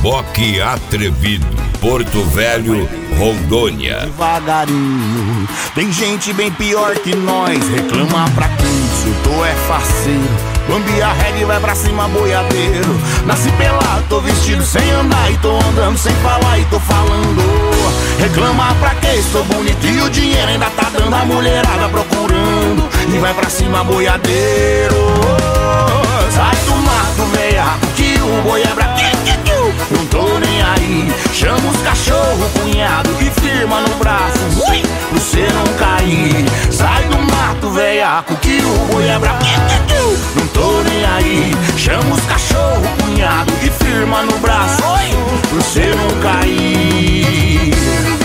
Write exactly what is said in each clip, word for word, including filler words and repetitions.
Boque Atrevido, Porto Velho, Rondônia. Devagarinho, tem gente bem pior que nós. Reclama pra quem se eu tô é faceiro. Bambi a reggae vai pra cima boiadeiro. Nasci pelado, tô vestido sem andar. E tô andando sem falar e tô falando. Reclama pra quem sou bonito e o dinheiro ainda tá dando. A mulherada procurando e vai pra cima boiadeiro. Sai do mato, veiaco, que o boi é brabo. Não tô nem aí. Chama os cachorro, cunhado, e firma no braço, ui, pra você não cair. Sai do mato, veiaco, que o boi é brabo. Não tô nem aí. Chama os cachorro, cunhado, e firma no braço, ui, pra você não cair.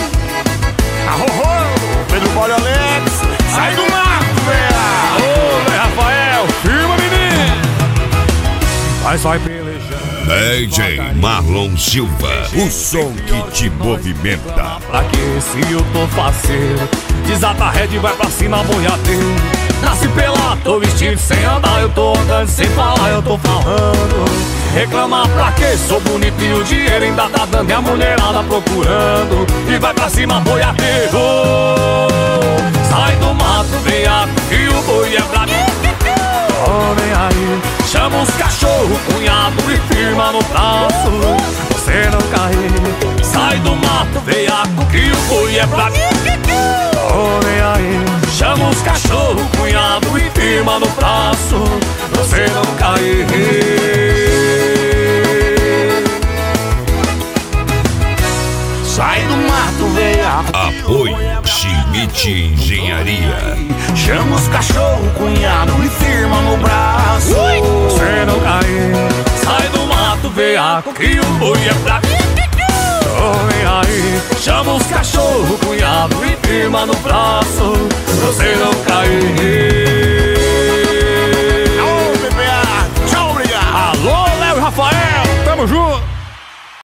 Arro, Pedro Paulo Alex, sai do mato, veiaco. Ô, Zé Rafael, firma, menino. Vai, vai pelejando. D J Marlon Silva, o som que te movimenta. Pra que se eu tô faceiro? Desata a rede, vai pra cima, boiadeiro. Nasci pelado, tô vestido sem andar. Eu tô andando sem falar, eu tô falando. Reclamar pra que sou bonito e o dinheiro ainda tá dando. E a mulherada procurando e vai pra cima, boiadeiro. Sai do mato, veiaco, que o boi é brabo. Homem aí, chama os cachorro, cunhado, e firma no braço, você não cair. Sai do mato, veiaco, que o boi é brabo. Homem aí, chama os cachorro, cunhado, e firma no braço, você não cair. Sai do mato, veiaco. Apoio Schmidt Engenharia. Chama os cachorro, cunhado, e firma no braço, ui, você não cair. Sai do mato, veiaco, que o boi é brabo. Homem aí, chama os cachorro, cunhado, e firma no braço, você não cair.